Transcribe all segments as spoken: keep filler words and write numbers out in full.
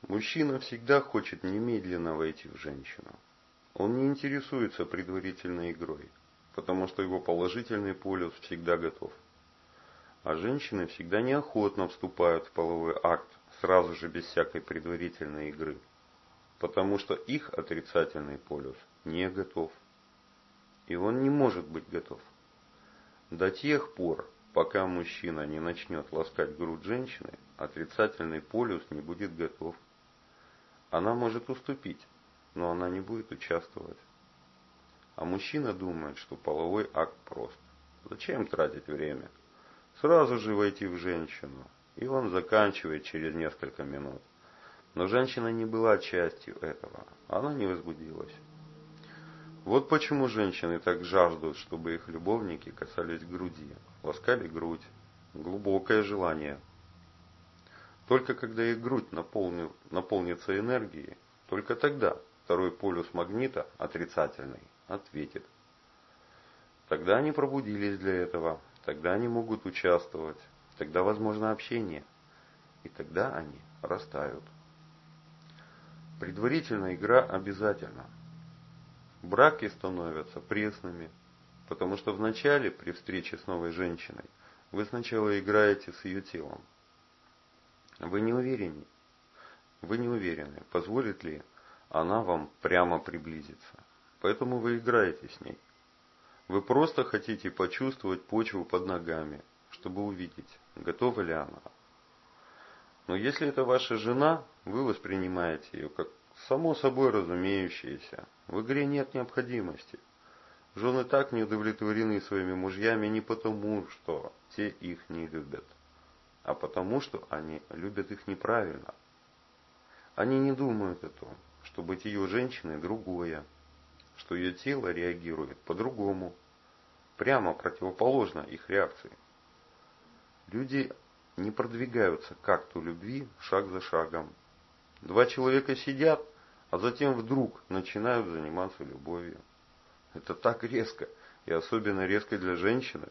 Мужчина всегда хочет немедленно войти в женщину. Он не интересуется предварительной игрой, потому что его положительный полюс всегда готов. А женщины всегда неохотно вступают в половой акт сразу же без всякой предварительной игры, потому что их отрицательный полюс не готов. И он не может быть готов. До тех пор, пока мужчина не начнет ласкать грудь женщины, отрицательный полюс не будет готов. Она может уступить, но она не будет участвовать. А мужчина думает, что половой акт прост. Зачем тратить время? Сразу же войти в женщину. И он заканчивает через несколько минут. Но женщина не была частью этого. Она не возбудилась. Вот почему женщины так жаждут, чтобы их любовники касались груди, ласкали грудь. Глубокое желание. Только когда их грудь наполнил, наполнится энергией, только тогда второй полюс магнита, отрицательный, ответит. Тогда они пробудились для этого, тогда они могут участвовать, тогда возможно общение, и тогда они растают. Предварительная игра обязательна. Браки становятся пресными, потому что вначале, при встрече с новой женщиной, вы сначала играете с ее телом. Вы не уверены, вы не уверены, позволит ли она вам прямо приблизиться. Поэтому вы играете с ней. Вы просто хотите почувствовать почву под ногами, чтобы увидеть, готова ли она. Но если это ваша жена, вы воспринимаете ее как само собой разумеющееся. В игре нет необходимости. Жены так не удовлетворены своими мужьями не потому, что те их не любят, а потому, что они любят их неправильно. Они не думают о том, что быть ее женщиной другое, что ее тело реагирует по-другому, прямо противоположно их реакции. Люди не продвигаются к акту любви шаг за шагом. Два человека сидят, а затем вдруг начинают заниматься любовью. Это так резко, и особенно резко для женщины.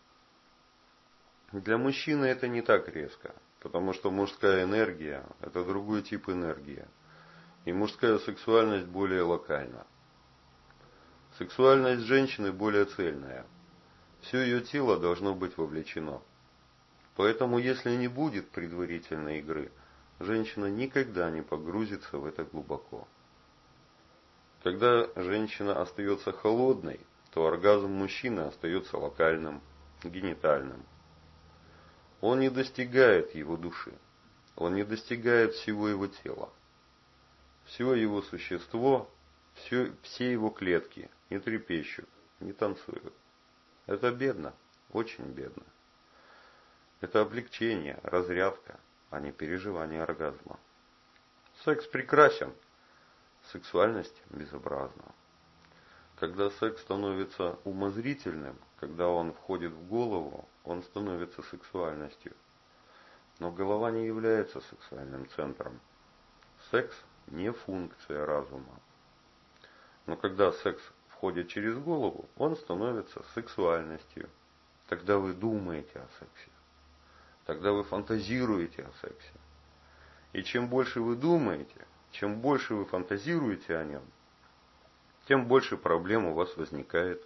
Для мужчины это не так резко, потому что мужская энергия – это другой тип энергии, и мужская сексуальность более локальна. Сексуальность женщины более цельная. Все ее тело должно быть вовлечено. Поэтому, если не будет предварительной игры, женщина никогда не погрузится в это глубоко. Когда женщина остается холодной, то оргазм мужчины остается локальным, генитальным. Он не достигает его души. Он не достигает всего его тела. Все его существо, все, все его клетки не трепещут, не танцуют. Это бедно, очень бедно. Это облегчение, разрядка, а не переживание оргазма. Секс прекрасен, сексуальность безобразна. Когда секс становится умозрительным, когда он входит в голову, он становится сексуальностью. Но голова не является сексуальным центром. Секс не функция разума. Но когда секс входит через голову, он становится сексуальностью. Тогда вы думаете о сексе. Тогда вы фантазируете о сексе. И чем больше вы думаете, чем больше вы фантазируете о нем, тем больше проблем у вас возникает.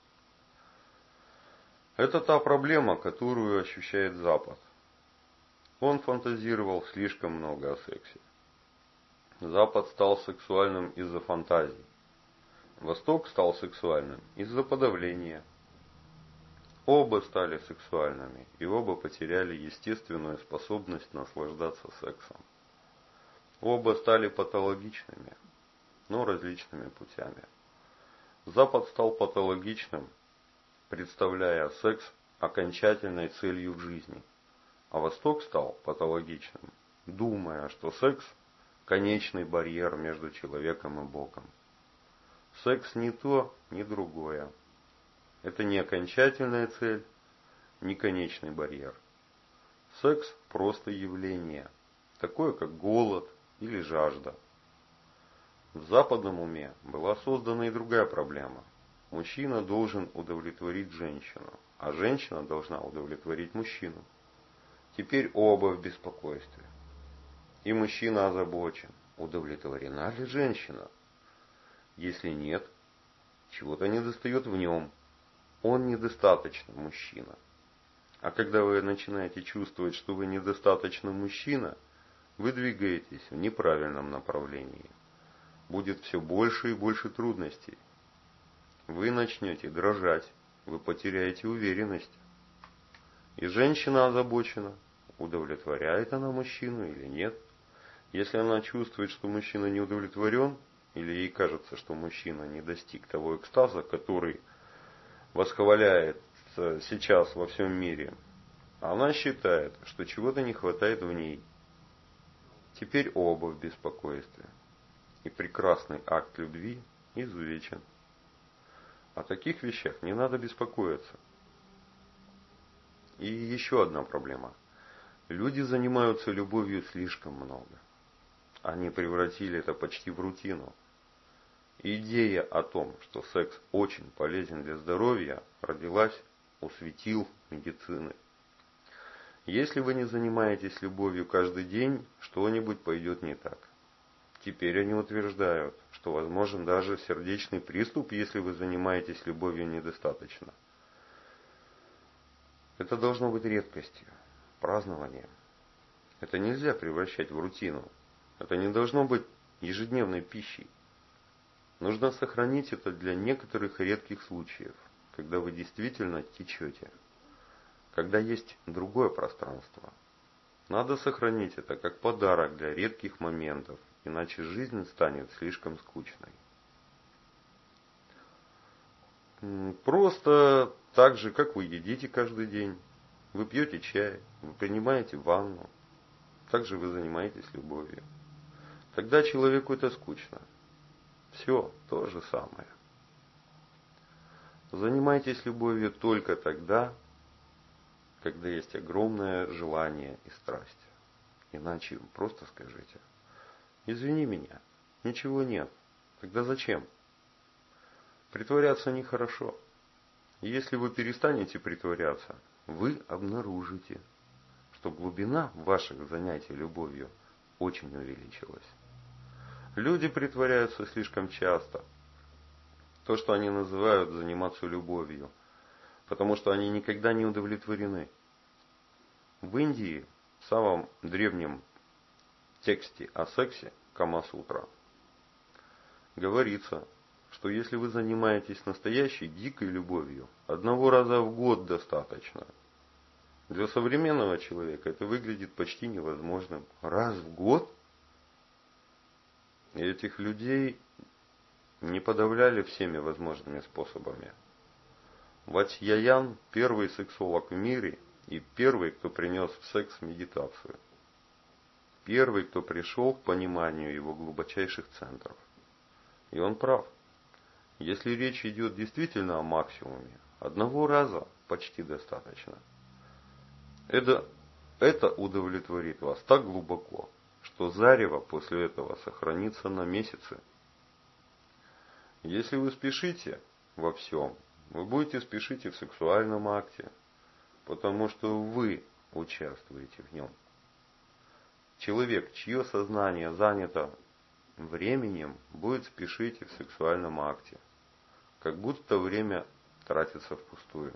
Это та проблема, которую ощущает Запад. Он фантазировал слишком много о сексе. Запад стал сексуальным из-за фантазий. Восток стал сексуальным из-за подавления. Оба стали сексуальными, и оба потеряли естественную способность наслаждаться сексом. Оба стали патологичными, но различными путями. Запад стал патологичным, представляя секс окончательной целью в жизни, а Восток стал патологичным, думая, что секс – конечный барьер между человеком и Богом. Секс не то, ни другое. Это не окончательная цель, не конечный барьер. Секс – просто явление, такое как голод или жажда. В западном уме была создана и другая проблема. Мужчина должен удовлетворить женщину, а женщина должна удовлетворить мужчину. Теперь оба в беспокойстве. И мужчина озабочен, удовлетворена ли женщина. Если нет, чего-то недостает в нем. Он недостаточно мужчина. А когда вы начинаете чувствовать, что вы недостаточно мужчина, вы двигаетесь в неправильном направлении. Будет все больше и больше трудностей. Вы начнете дрожать, вы потеряете уверенность. И женщина озабочена, удовлетворяет она мужчину или нет. Если она чувствует, что мужчина не удовлетворен, или ей кажется, что мужчина не достиг того экстаза, который восхваляет сейчас во всем мире, она считает, что чего-то не хватает в ней. Теперь оба в беспокойстве. И прекрасный акт любви изувечен. О таких вещах не надо беспокоиться. И еще одна проблема. Люди занимаются любовью слишком много. Они превратили это почти в рутину. Идея о том, что секс очень полезен для здоровья, родилась у светил медицины. Если вы не занимаетесь любовью каждый день, что-нибудь пойдет не так. Теперь они утверждают, что возможен даже сердечный приступ, если вы занимаетесь любовью недостаточно. Это должно быть редкостью, празднованием. Это нельзя превращать в рутину. Это не должно быть ежедневной пищей. Нужно сохранить это для некоторых редких случаев, когда вы действительно течете, когда есть другое пространство. Надо сохранить это как подарок для редких моментов, иначе жизнь станет слишком скучной. Просто так же, как вы едите каждый день, вы пьете чай, вы принимаете ванну, так же вы занимаетесь любовью. Тогда человеку это скучно. Все то же самое. Занимайтесь любовью только тогда, когда есть огромное желание и страсть. Иначе просто скажите: извини меня, ничего нет. Тогда зачем? Притворяться нехорошо. Если вы перестанете притворяться, вы обнаружите, что глубина ваших занятий любовью очень увеличилась. Люди притворяются слишком часто. То, что они называют заниматься любовью, потому что они никогда не удовлетворены. В Индии, в самом древнем тексте о сексе, Кама-сутра, говорится, что если вы занимаетесь настоящей дикой любовью, одного раза в год достаточно. Для современного человека это выглядит почти невозможным. Раз в год? И этих людей не подавляли всеми возможными способами. Ватьяян – первый сексолог в мире и первый, кто принес в секс медитацию. Первый, кто пришел к пониманию его глубочайших центров. И он прав. Если речь идет действительно о максимуме, одного раза почти достаточно. Это, это удовлетворит вас так глубоко, что зарево после этого сохранится на месяцы. Если вы спешите во всем, вы будете спешить и в сексуальном акте, потому что вы участвуете в нем. Человек, чье сознание занято временем, будет спешить и в сексуальном акте, как будто время тратится впустую.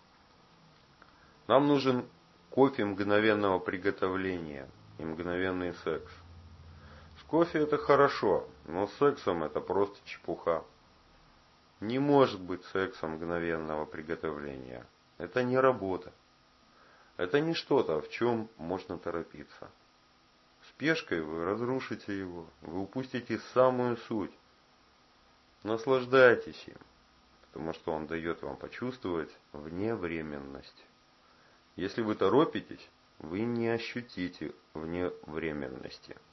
Нам нужен кофе мгновенного приготовления и мгновенный секс. С кофе это хорошо, но с сексом это просто чепуха. Не может быть секса мгновенного приготовления. Это не работа. Это не что-то, в чем можно торопиться. Спешкой вы разрушите его, вы упустите самую суть. Наслаждайтесь им, потому что он дает вам почувствовать вневременность. Если вы торопитесь, вы не ощутите вневременности.